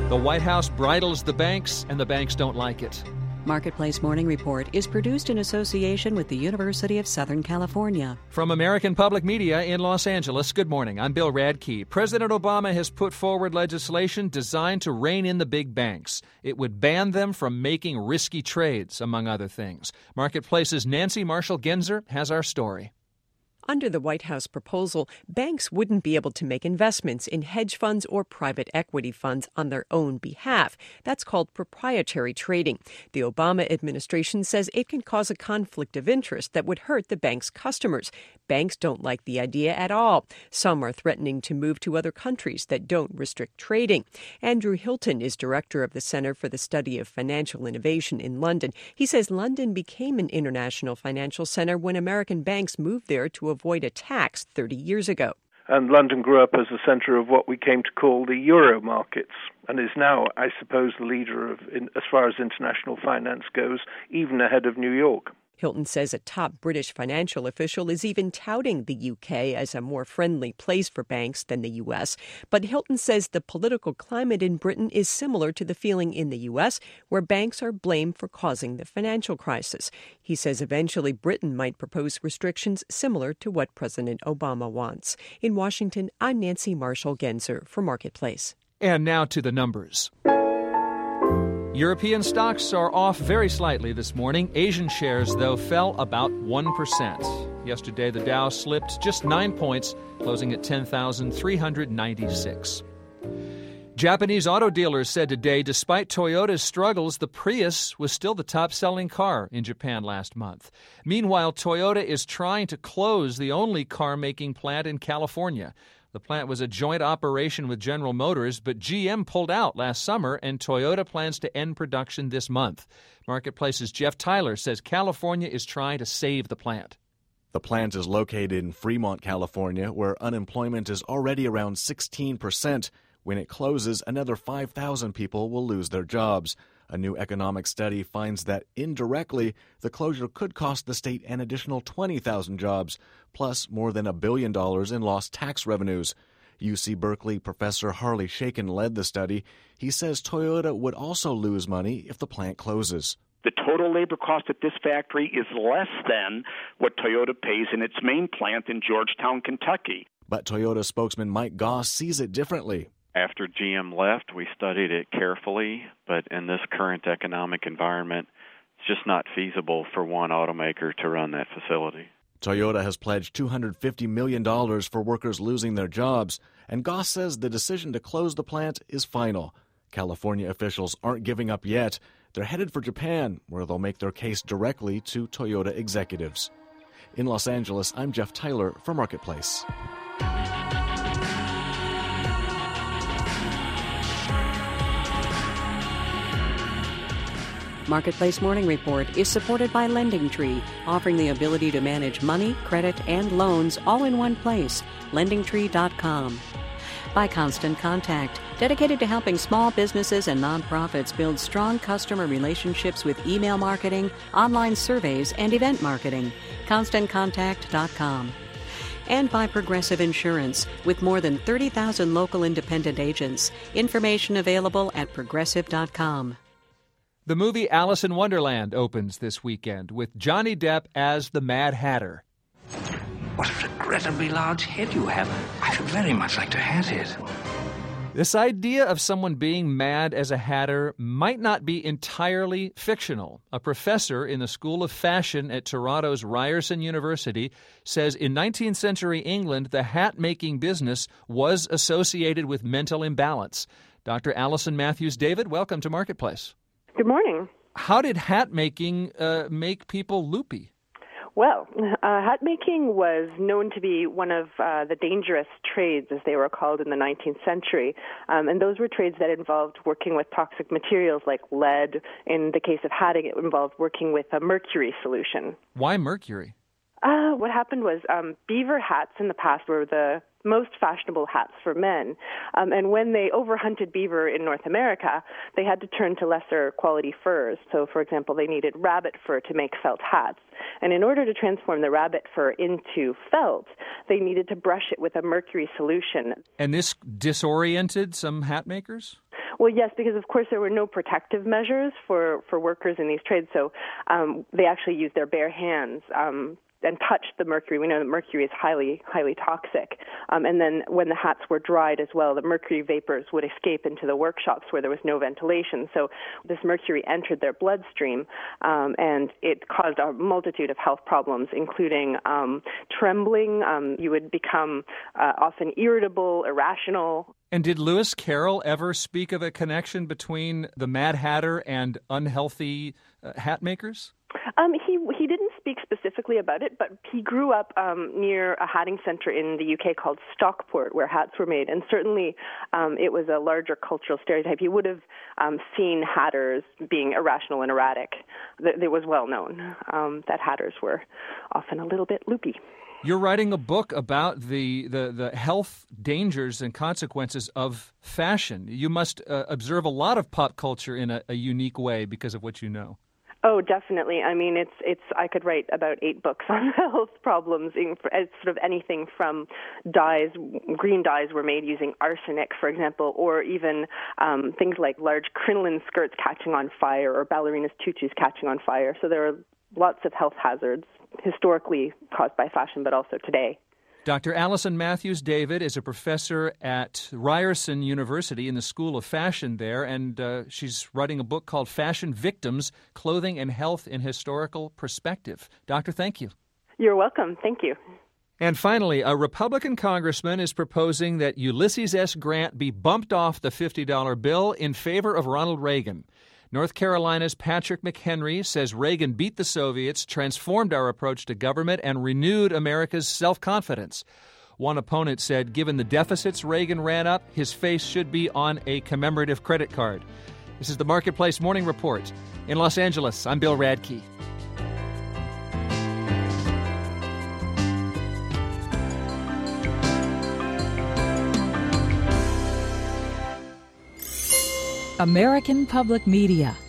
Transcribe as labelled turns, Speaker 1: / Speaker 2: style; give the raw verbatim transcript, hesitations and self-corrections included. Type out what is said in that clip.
Speaker 1: The White House bridles the banks, and the banks don't like it.
Speaker 2: Marketplace Morning Report is produced in association with the University of Southern California.
Speaker 1: From American Public Media in Los Angeles, good morning. I'm Bill Radke. President Obama has put forward legislation designed to rein in the big banks. It would ban them from making risky trades, among other things. Marketplace's Nancy Marshall-Genzer has our story.
Speaker 3: Under the White House proposal, banks wouldn't be able to make investments in hedge funds or private equity funds on their own behalf. That's called proprietary trading. The Obama administration says it can cause a conflict of interest that would hurt the bank's customers. Banks don't like the idea at all. Some are threatening to move to other countries that don't restrict trading. Andrew Hilton is director of the Center for the Study of Financial Innovation in London. He says London became an international financial center when American banks moved there to avoid a tax thirty years ago.
Speaker 4: And London grew up as a centre of what we came to call the Euro markets and is now, I suppose, the leader of, in, as far as international finance goes, even ahead of New York.
Speaker 3: Hilton says a top British financial official is even touting the U K as a more friendly place for banks than the U S. But Hilton says the political climate in Britain is similar to the feeling in the U S, where banks are blamed for causing the financial crisis. He says eventually Britain might propose restrictions similar to what President Obama wants. In Washington, I'm Nancy Marshall-Genzer for Marketplace.
Speaker 1: And now to the numbers. European stocks are off very slightly this morning. Asian shares, though, fell about one percent. Yesterday, the Dow slipped just nine points, closing at ten thousand three hundred ninety-six. Japanese auto dealers said today, despite Toyota's struggles, the Prius was still the top-selling car in Japan last month. Meanwhile, Toyota is trying to close the only car-making plant in California. The plant was a joint operation with General Motors, but G M pulled out last summer, and Toyota plans to end production this month. Marketplace's Jeff Tyler says California is trying to save the plant.
Speaker 5: The plant is located in Fremont, California, where unemployment is already around sixteen percent. When it closes, another five thousand people will lose their jobs. A new economic study finds that indirectly, the closure could cost the state an additional twenty thousand jobs, plus more than a billion dollars in lost tax revenues. U C Berkeley professor Harley Shaken led the study. He says Toyota would also lose money if the plant closes.
Speaker 6: The total labor cost at this factory is less than what Toyota pays in its main plant in Georgetown, Kentucky.
Speaker 5: But Toyota spokesman Mike Goss sees it differently.
Speaker 7: After G M left, we studied it carefully, but in this current economic environment, it's just not feasible for one automaker to run that facility.
Speaker 5: Toyota has pledged two hundred fifty million dollars for workers losing their jobs, and Goss says the decision to close the plant is final. California officials aren't giving up yet. They're headed for Japan, where they'll make their case directly to Toyota executives. In Los Angeles, I'm Jeff Tyler for Marketplace.
Speaker 2: Marketplace Morning Report is supported by LendingTree, offering the ability to manage money, credit, and loans all in one place. lending tree dot com. By Constant Contact, dedicated to helping small businesses and nonprofits build strong customer relationships with email marketing, online surveys, and event marketing. constant contact dot com. And by Progressive Insurance, with more than thirty thousand local independent agents. Information available at progressive dot com.
Speaker 1: The movie Alice in Wonderland opens this weekend with Johnny Depp as the Mad Hatter.
Speaker 8: What a regrettably large head you have. I should very much like to have it.
Speaker 1: This idea of someone being mad as a hatter might not be entirely fictional. A professor in the School of Fashion at Toronto's Ryerson University says in nineteenth century England, the hat-making business was associated with mental imbalance. Doctor Allison Matthews-David, welcome to Marketplace.
Speaker 9: Good morning.
Speaker 1: How did hat making uh, make people loopy?
Speaker 9: Well, uh, hat making was known to be one of uh, the dangerous trades, as they were called in the nineteenth century. Um, and those were trades that involved working with toxic materials like lead. In the case of hatting, it involved working with a mercury solution.
Speaker 1: Why mercury?
Speaker 9: Uh, what happened was um, beaver hats in the past were the most fashionable hats for men. Um, and when they overhunted beaver in North America, they had to turn to lesser quality furs. So, for example, they needed rabbit fur to make felt hats. And in order to transform the rabbit fur into felt, they needed to brush it with a mercury solution.
Speaker 1: And this disoriented some hat makers?
Speaker 9: Well, yes, because of course there were no protective measures for, for workers in these trades, so um, they actually used their bare hands um, and touched the mercury. We know that mercury is highly, highly toxic. Um, and then when the hats were dried as well, the mercury vapors would escape into the workshops where there was no ventilation. So this mercury entered their bloodstream, um, and it caused a multitude of health problems, including um, trembling. Um, you would become uh, often irritable, irrational.
Speaker 1: And did Lewis Carroll ever speak of a connection between the Mad Hatter and unhealthy uh, hat makers?
Speaker 9: Um, he he didn't speak specifically about it, but he grew up um, near a hatting center in the U K called Stockport, where hats were made, and certainly um, it was a larger cultural stereotype. He would have um, seen hatters being irrational and erratic. It was well known um, that hatters were often a little bit loopy.
Speaker 1: You're writing a book about the, the, the health dangers and consequences of fashion. You must uh, observe a lot of pop culture in a, a unique way because of what you know.
Speaker 9: Oh, definitely. I mean, it's it's. I could write about eight books on health problems. It's sort of anything from dyes. Green dyes were made using arsenic, for example, or even um, things like large crinoline skirts catching on fire or ballerinas' tutus catching on fire. So there are lots of health hazards historically caused by fashion, but also today.
Speaker 1: Doctor Allison Matthews David is a professor at Ryerson University in the School of Fashion there, and uh, she's writing a book called Fashion Victims, Clothing and Health in Historical Perspective. Doctor, thank you.
Speaker 9: You're welcome. Thank you.
Speaker 1: And finally, a Republican congressman is proposing that Ulysses S. Grant be bumped off the fifty dollar bill in favor of Ronald Reagan. North Carolina's Patrick McHenry says Reagan beat the Soviets, transformed our approach to government, and renewed America's self-confidence. One opponent said, given the deficits Reagan ran up, his face should be on a commemorative credit card. This is the Marketplace Morning Report. In Los Angeles, I'm Bill Radke.
Speaker 10: American Public Media